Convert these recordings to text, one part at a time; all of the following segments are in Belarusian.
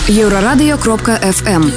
Еврорадио.FM.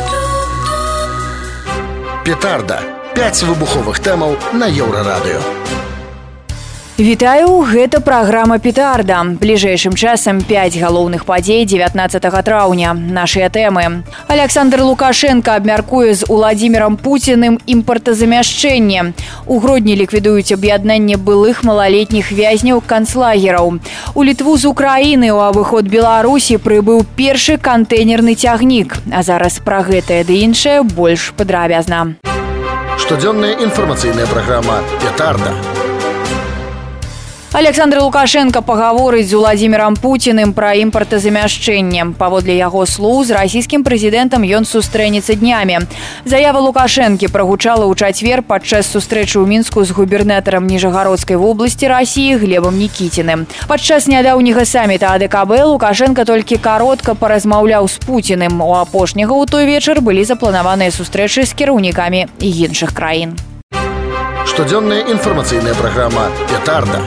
Петарда. 5 выбуховых тэмаў на Еўрарадыё. Вітаю, гэта праграма «Петарда». Бліжэйшым часам 5 галоўных падзей 19 траўня. Нашыя тэмы. Александр Лукашенко абмяркуе з Уладзімірам Пуціным імпартазамяшчэнне. У Гродні ліквідуюць аб'яднанне былых малалетніх вязняў канцлагераў. У Літву з Украіны ў абыход Беларусі прыбыў першы кантэйнерны цягнік. А зараз пра гэтае ды іншае больш падрабязна. Штодзённая інфармацыйная праграма «Петарда». Александр Лукашенко пагаворыць з Уладзімірам Пуціным пра імпартазамяшчэнне. Паводле яго слоў, з расійскім прэзідэнтам ён сустрэнецца днямі. Заява Лукашэнкі прагучала ў чацвер падчас сустрэчы ў Мінску з губернатарам Ніжагародскай вобласці Расіі Глебам Нікітіным. Падчас нядаўняга саміта АДКБ Лукашенко толькі каротка паразмаўляў з Пуціным. У апошняга ў той вечар былі запланаваныя сустрэчы з кіраўнікамі іншых краін. Штодзённая інфармацыйная праграма «Петарда».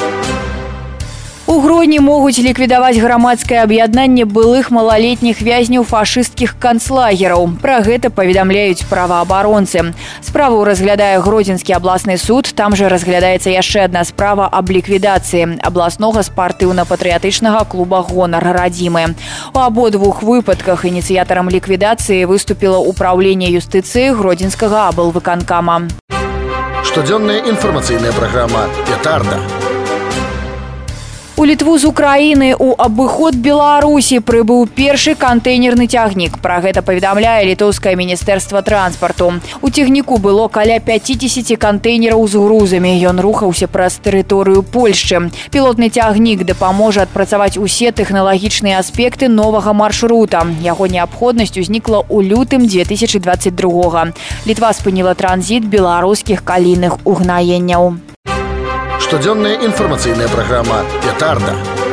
У Гродні могуць ліквідаваць грамадскае аб'яднанне былых малалетніх вязняў фашысцкіх канцлагераў. Пра гэта паведамляюць праваабаронцы. Справу разглядае Гродзенскі абласны суд. Там жа разглядаецца яшчэ адна справа аб ліквідацыі абласнога спартыўна-патрыятычнага клуба «Гонар радзімы». У абодвух выпадках ініцыятарам ліквідацыі выступіла ўпраўленне юстыцыі Гродзенскага аблвыканкама. Штодзённая інфармацыйная праграма «Петарда». У Літву з Украіны ў абыход Беларусі прыбыў першы кантэйнерны цягнік. Пра гэта паведамляе літоўскае міністэрства транспарту. У цягніку было каля 50 кантэйнераў з грузамі. Ён рухаўся праз тэрыторыю Польшчы. Пілотны цягнік дапаможа адпрацаваць усе тэхналагічныя аспекты новага маршрута. Яго неабходнасць узнікла ў лютым 2022-го. Літва спыніла транзіт беларускіх калійных угнаенняў. Штодзённая інфармацыйная праграма «Петарда».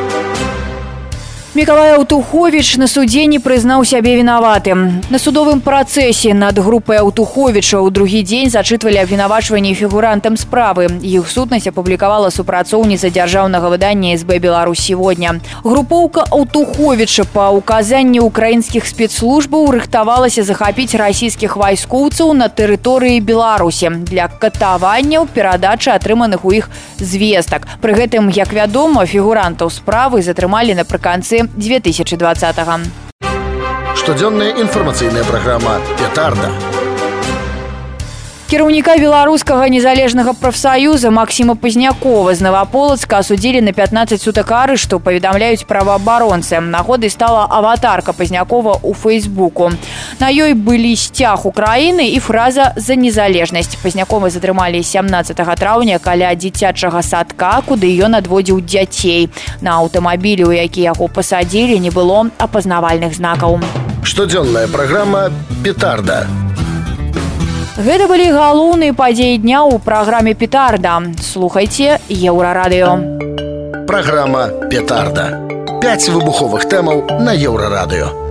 Мікалай Аўтуховіч на судзе не прызнаў сябе вінаватым. На судовым працэсе над групай Аўтуховіча ў другі дзень зачытвалі абвінавачванні фігурантам справы. Іх сутнасць апублікавала супрацоўніца дзяржаўнага выдання СБ «Беларусь сегодня». Групоўка Аўтуховіча па ўказанні ўкраінскіх спецслужбаў рыхтавалася захапіць расійскіх вайскоўцаў на тэрыторыі Беларусі для катаванняў, перадачы атрыманых у іх звестак. Пры гэтым, як вядома, фігурантаў справы затрымалі напрыканцы 2020-го. Штодзённая інфармацыйная праграма «Петарда». Кіраўніка беларускага незалежнага прафсаюза Максіма Пазнякова з Наваполацка асудзілі на 15 сутак арышту, паведамляюць праваабаронцы. Нагодай стала аватарка Пазнякова ў Фэйсбуку. На ёй былі сцяг Украіны і фраза «За незалежнасць». Пазнякова затрымалі 17 траўня каля дзіцячага садка, куды ён адводзіў дзяцей. На аўтамабілі, у які яго пасадзілі, не было апазнавальных знакаў. Штодзённая праграма «Петарда». Гэта былі галоўныя падзеі дня ў праграме «Петарда». Слухайце Еўрарадыё. Праграма «Петарда». 5 выбуховых тэмаў на Еўрарадыё.